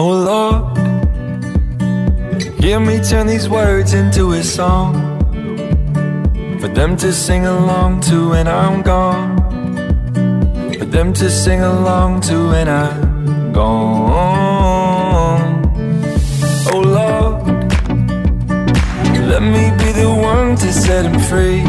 Oh Lord, hear me turn these words into a song for them to sing along to when I'm gone, for them to sing along to when I'm gone. Oh Lord, let me be the one to set him free.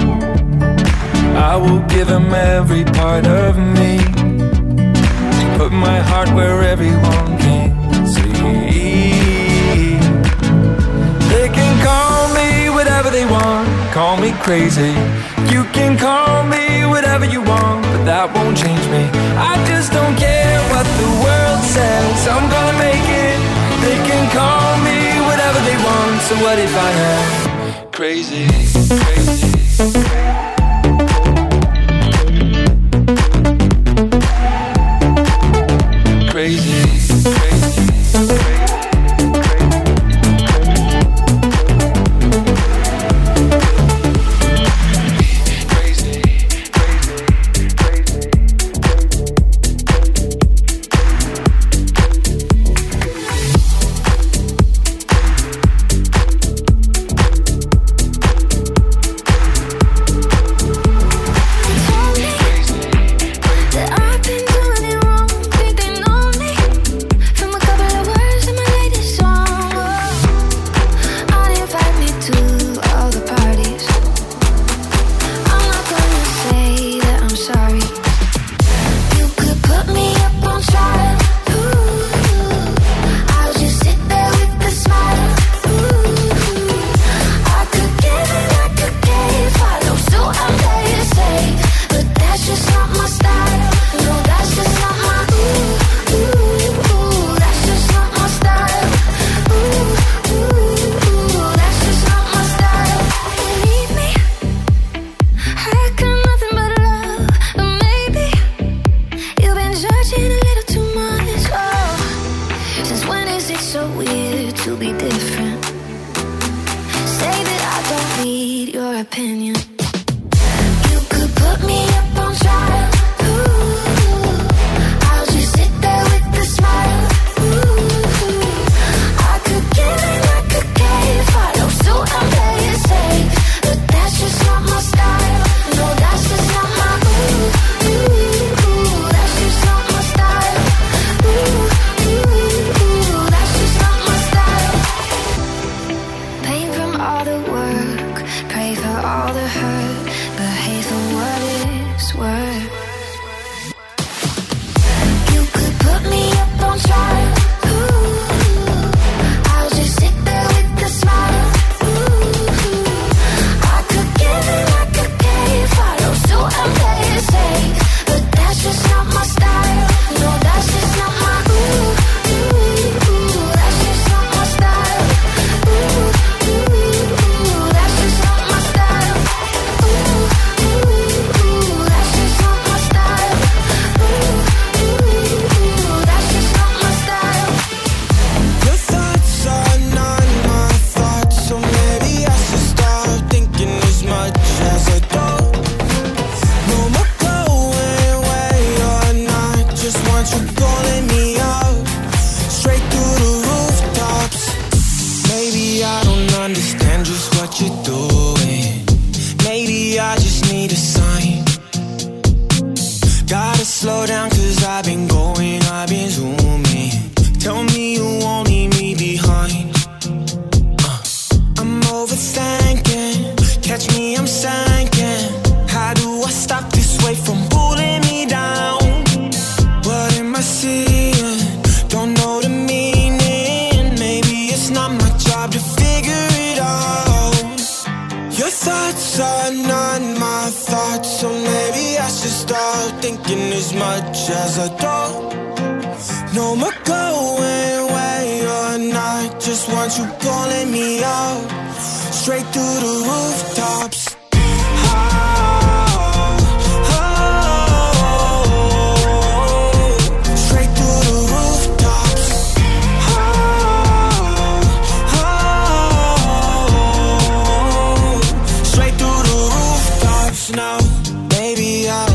I will give him every part of me, put my heart where everyone can see. They can call me whatever they want, call me crazy. You can call me whatever you want, but that won't change me. I just don't care what the world says, I'm gonna make it. They can call me whatever they want, so what if I am crazy, crazy? Crazy, crazy,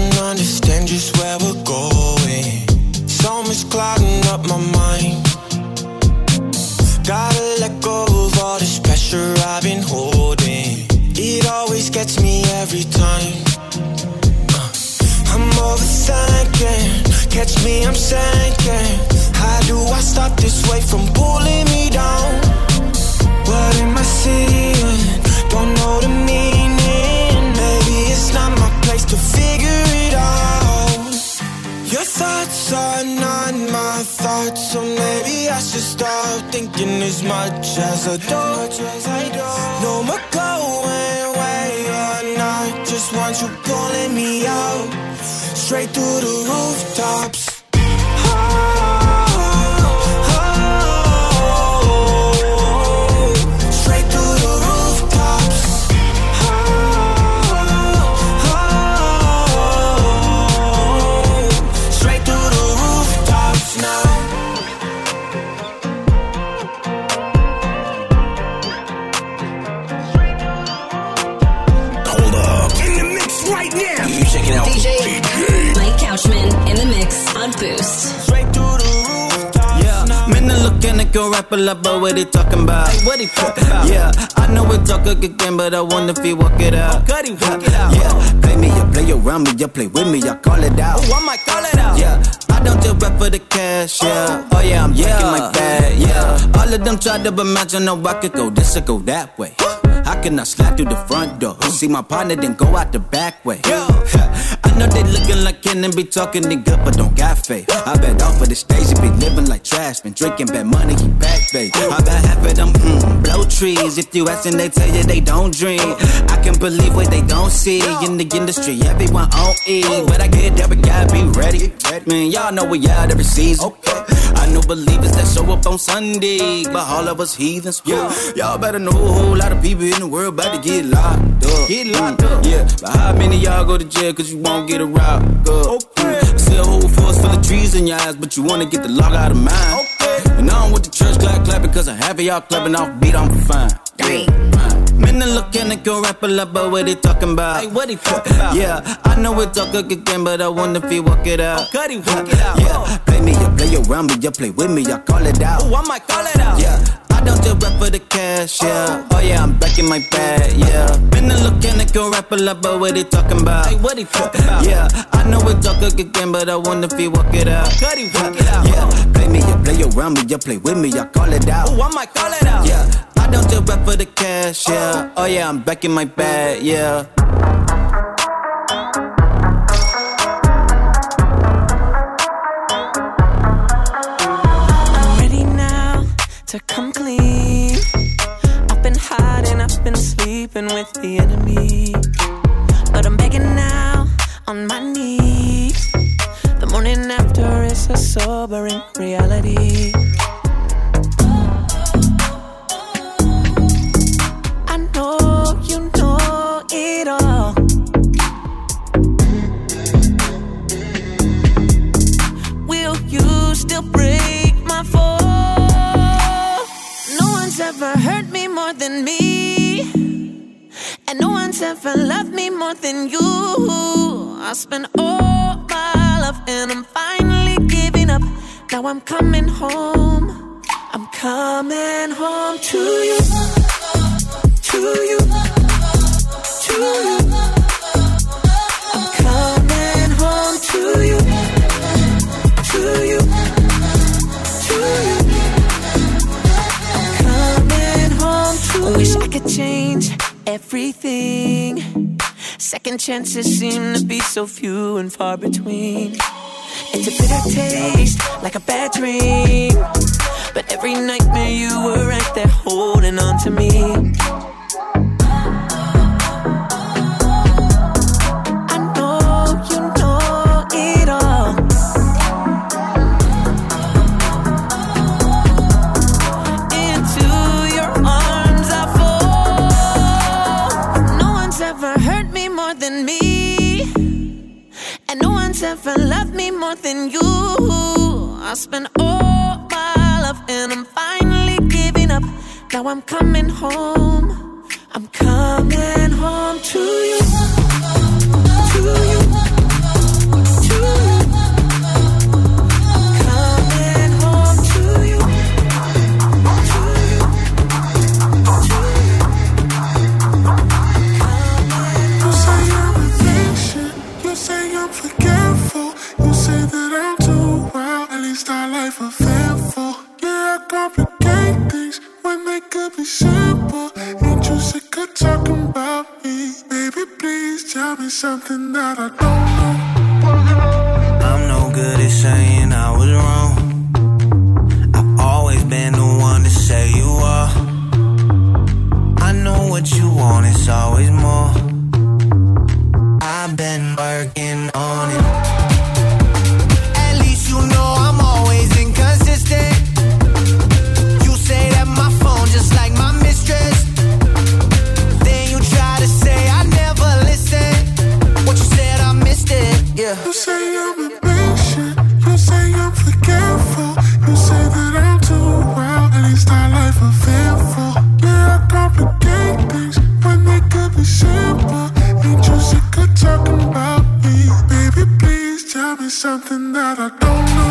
So much clouding up my mind. catch me, I'm sinking. How do I stop this weight from pulling me down? What am I seeing? Don't know the meaning. Maybe it's not my place to figure it out. Your thoughts are not my thoughts, so maybe I should stop thinking as much as I do. No more going away or not. Just want you pulling me out, straight through the rooftops. Boost. Yeah, man, I look and I can rap a lot, but what he talking about? What he talking about? Yeah, I know we talk again, but I wonder if he walk it out. Could he walk it out? Yeah, play me, you play around me, you play with me, I call it out. Oh, I might call it out. Yeah, I don't just rap for the cash, yeah. Oh yeah, I'm making my bag, yeah. All of them try to imagine, no, I could go this or go that way. How can I slide through the front door? See my partner, then go out the back way. I know they looking like Ken and be talking they good, but don't got faith. I bet off of the stage, he be living like trash, been drinking bad money, he back, babe. I bet half of them blow trees. If you ask and they tell you they don't dream. I can't believe what they don't see in the industry. Everyone on E, but I get there, but gotta be ready. Man, y'all know we out every season. I know believers that show up on Sunday, but all of us heathens. Y'all better know a whole lot of people in the world about to get locked up. Yeah, but how many of y'all go to jail cause you won't get a rock up? See a whole force full of trees in your eyes, but you wanna get the lock out of mine. And I don't want the church clap because I have y'all clapping off beat, I'm fine. Man, I look and I can rap a lot, but what he talking about? Hey, what he talking about? Yeah, I know we talk again, but I wonder if he walk it out. Could he walk it out? Yeah, play me, you play around me, you play with me, I call it out. Oh, I might call it out. Yeah, I don't just rap for the cash, yeah. Oh yeah, I'm back in my bag, yeah. Man, I look and I can rap a lot, but what he talking about? Hey, what he talking about? Yeah, I know we talk again, but I wonder if he walk it out. Could he walk it out? Yeah, play me, you play around me, you play with me, I call it out. Oh, I might call it out. Yeah, I don't just rap for the cash, yeah. Oh yeah, I'm back in my bag, yeah. I'm ready now to come clean. I've been hiding, I've been sleeping with the enemy, but I'm begging now on my knees. The morning after is a sobering reality. It all. Will you still break my fall? No one's ever hurt me more than me, and no one's ever loved me more than you. I spent all my love and I'm finally giving up. Now I'm coming home. I'm coming home to you, to you. I'm coming home to you, to you, to you. I'm coming home to you. I wish I could change everything. Second chances seem to be so few and far between. It's a bitter taste, like a bad dream, but every nightmare you were right there holding on to me. Ever loved me more than you. I spent all my love and I'm finally giving up. Now I'm coming home. I'm coming home to you, to you, to you. Coming home to you, to you, to you. You say I'm affection, you say I'm forgetful, you say that I'm too something that I don't know. I'm no good at saying I was wrong. I've always been the one to say you are. I know what you want, it's always more. I've been working on it. At least you know I'm always inconsistent. You say that my phone just like my mistress. Then you try to say I never listened. What you said, I missed it, yeah. You say I'm impatient. You say I'm forgetful. You say that I'm too wild and it's not life eventful. Yeah, I complicate things when they could be simple. Ain't you sick of talking about me? Baby, please tell me something that I don't know.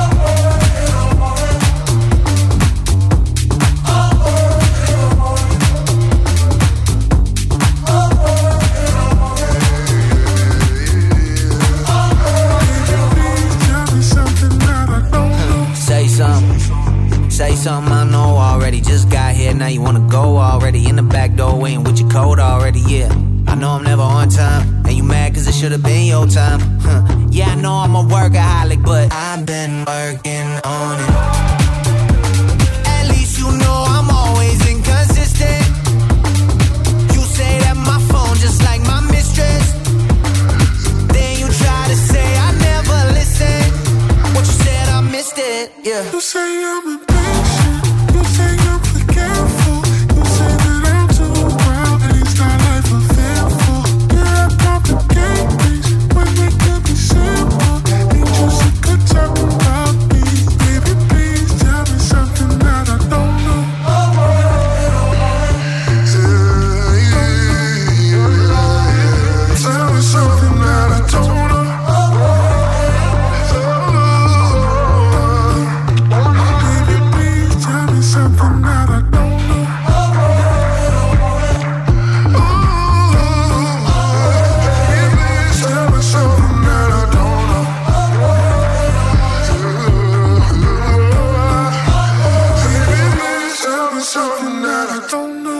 Say something I know already. Just got here, now you wanna go already. In the back door, waiting with your coat already, yeah. I know I'm never on time, and you mad cause it should've been your time. Yeah, I know I'm a workaholic, but I've been working on it. At least you know I'm always inconsistent. You say that my phone just like my mistress. Then you try to say I never listened. What you said, I missed it, yeah. You say I'm a you say I'm forgetful. You say that I'm too wild and it's not life eventful. Yeah, I complicate things when they could be simple. Ain't you sick of talking about me? Baby, please tell me something that I don't know. Tell me something that I don't know. Something that I don't know. Tell me something that I don't know. Tell me something that I don't know.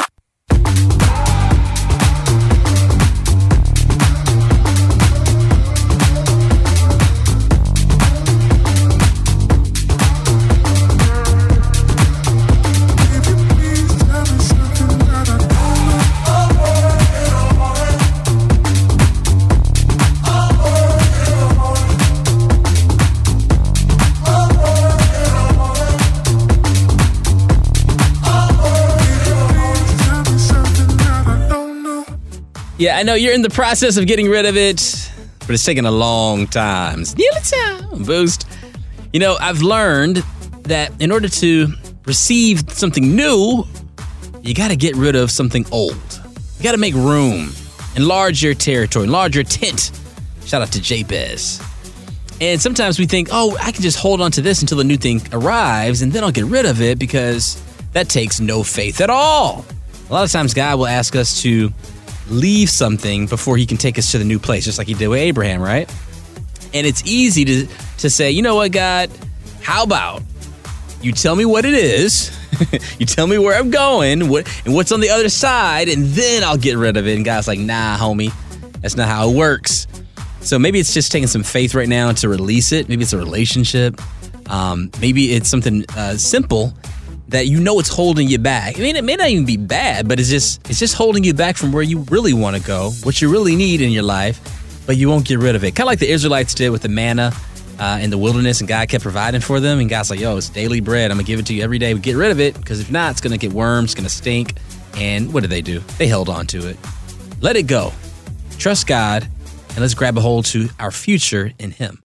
Yeah, I know you're in the process of getting rid of it, but it's taking a long time. Boost. You know, I've learned that in order to receive something new, you got to get rid of something old. You got to make room, enlarge your territory, enlarge your tent. Shout out to Jabez. And sometimes we think, oh, I can just hold on to this until the new thing arrives, and then I'll get rid of it because that takes no faith at all. A lot of times God will ask us to leave something before he can take us to the new place, just like he did with Abraham, right? And it's easy to say, you know what, God, how about you tell me what it is, you tell me where I'm going, and what's on the other side, and then I'll get rid of it. And God's like, nah, homie, that's not how it works. So maybe it's just taking some faith right now to release it. Maybe it's a relationship. Maybe it's something simple that you know it's holding you back. I mean, it may not even be bad, but it's just holding you back from where you really want to go, what you really need in your life, but you won't get rid of it. Kind of like the Israelites did with the manna in the wilderness, and God kept providing for them, and God's like, yo, it's daily bread. I'm going to give it to you every day. But get rid of it, because if not, it's going to get worms, it's going to stink. And what did they do? They held on to it. Let it go. Trust God, and let's grab a hold to our future in him.